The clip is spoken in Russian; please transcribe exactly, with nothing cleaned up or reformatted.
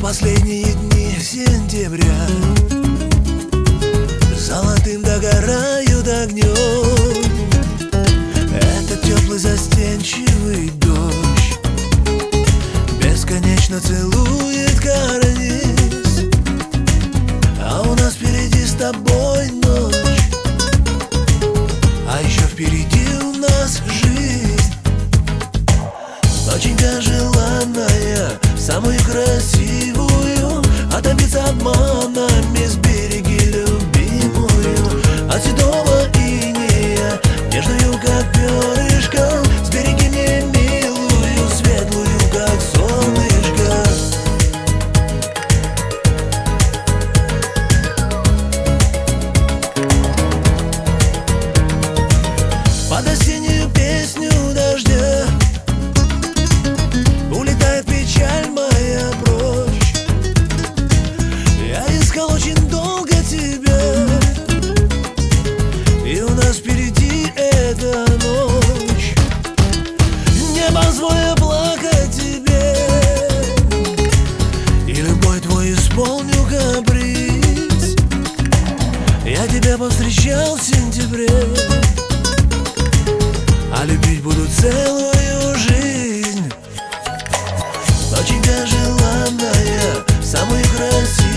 последние дни сентября золотым догорают огнем. Этот теплый застенчивый дождь бесконечно целует карниз, а у нас впереди с тобой ночь, а еще впереди у нас жизнь. Доченька желанная, самую красивую, а добиться обманами сбереги любимую. От седого инея, нежную как перышко, сбереги мне милую, светлую как солнышко. Под осеннюю песню дождя улетает печаль моя прочь. Я искал очень долго тебя, и у нас впереди эта ночь. Не позволю плакать тебе, и любой твой исполню каприз. Я тебя повстречал в сентябре, а любить буду целую жизнь. Доченька желанная, самую красивую,